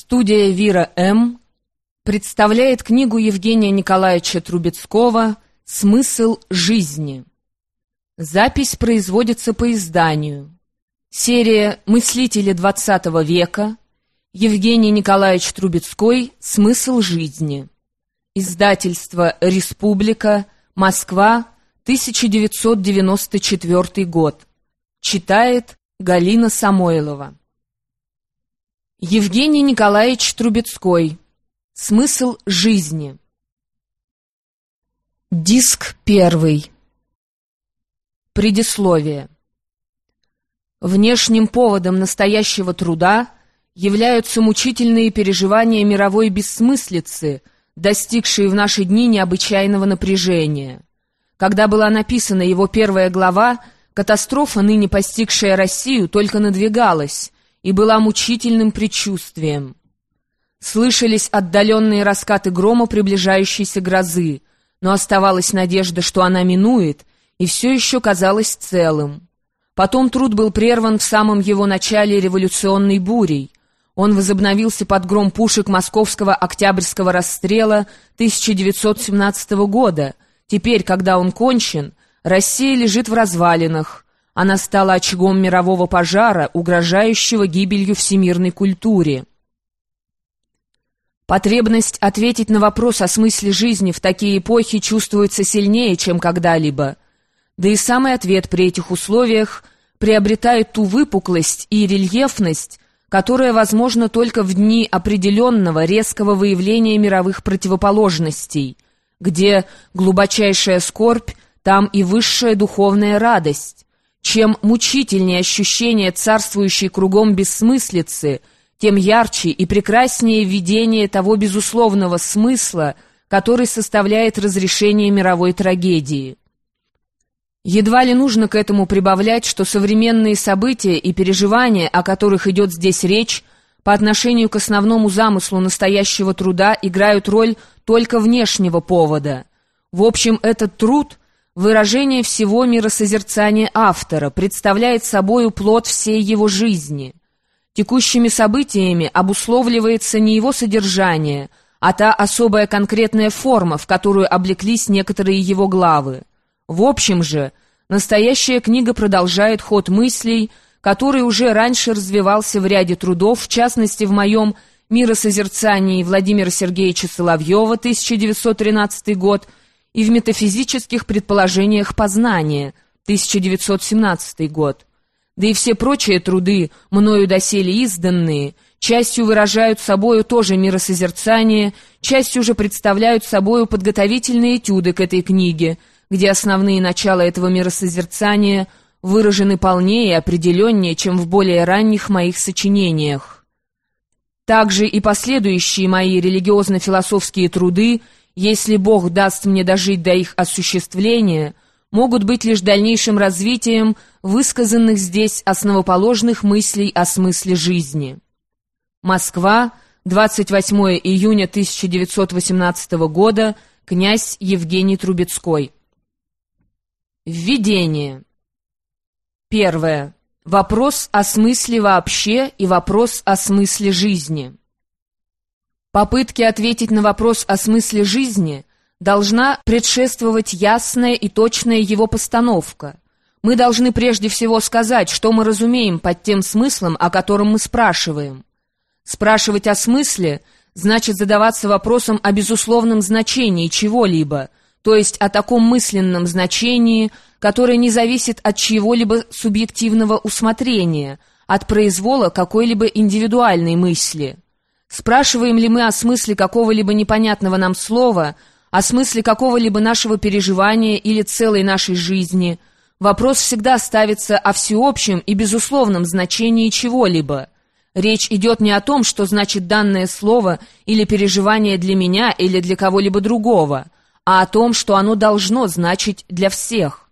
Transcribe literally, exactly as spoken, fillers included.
Студия «Вира М.» представляет книгу Евгения Николаевича Трубецкого «Смысл жизни». Запись производится по изданию. Серия «Мыслители двадцатого века». Евгений Николаевич Трубецкой «Смысл жизни». Издательство «Республика», Москва, тысяча девятьсот девяносто четвёртый год. Читает Галина Самойлова. Евгений Николаевич Трубецкой. Смысл жизни. Диск первый. Предисловие. Внешним поводом настоящего труда являются мучительные переживания мировой бессмыслицы, достигшие в наши дни необычайного напряжения. Когда была написана его первая глава, катастрофа, ныне постигшая Россию, только надвигалась и была мучительным предчувствием. Слышались отдаленные раскаты грома приближающейся грозы, но оставалась надежда, что она минует, и все еще казалось целым. Потом труд был прерван в самом его начале революционной бурей. Он возобновился под гром пушек московского октябрьского расстрела тысяча девятьсот семнадцатого года. Теперь, когда он кончен, Россия лежит в развалинах. Она стала очагом мирового пожара, угрожающего гибелью всемирной культуре. Потребность ответить на вопрос о смысле жизни в такие эпохи чувствуется сильнее, чем когда-либо. Да и самый ответ при этих условиях приобретает ту выпуклость и рельефность, которая возможна только в дни определенного резкого выявления мировых противоположностей, где глубочайшая скорбь, там и высшая духовная радость. Чем мучительнее ощущение царствующей кругом бессмыслицы, тем ярче и прекраснее видение того безусловного смысла, который составляет разрешение мировой трагедии. Едва ли нужно к этому прибавлять, что современные события и переживания, о которых идет здесь речь, по отношению к основному замыслу настоящего труда играют роль только внешнего повода. В общем, этот труд — выражение всего миросозерцания автора, представляет собою плод всей его жизни. Текущими событиями обусловливается не его содержание, а та особая конкретная форма, в которую облеклись некоторые его главы. В общем же, настоящая книга продолжает ход мыслей, который уже раньше развивался в ряде трудов, в частности в моем «Миросозерцании» Владимира Сергеевича Соловьева, тысяча девятьсот тринадцатый год, и в «Метафизических предположениях познания», тысяча девятьсот семнадцатый год. Да и все прочие труды, мною доселе изданные, частью выражают собою тоже миросозерцание, частью же представляют собою подготовительные этюды к этой книге, где основные начала этого миросозерцания выражены полнее и определеннее, чем в более ранних моих сочинениях. Также и последующие мои религиозно-философские труды, если Бог даст мне дожить до их осуществления, могут быть лишь дальнейшим развитием высказанных здесь основоположных мыслей о смысле жизни. Москва, двадцать восьмое июня тысяча девятьсот восемнадцатого года, князь Евгений Трубецкой. Введение. Первое. Вопрос о смысле вообще и вопрос о смысле жизни. Попытке ответить на вопрос о смысле жизни должна предшествовать ясная и точная его постановка. Мы должны прежде всего сказать, что мы разумеем под тем смыслом, о котором мы спрашиваем. Спрашивать о смысле значит задаваться вопросом о безусловном значении чего-либо, то есть о таком мысленном значении, которое не зависит от чьего-либо субъективного усмотрения, от произвола какой-либо индивидуальной мысли. Спрашиваем ли мы о смысле какого-либо непонятного нам слова, о смысле какого-либо нашего переживания или целой нашей жизни, вопрос всегда ставится о всеобщем и безусловном значении чего-либо. Речь идет не о том, что значит данное слово или переживание для меня или для кого-либо другого, а о том, что оно должно значить для всех.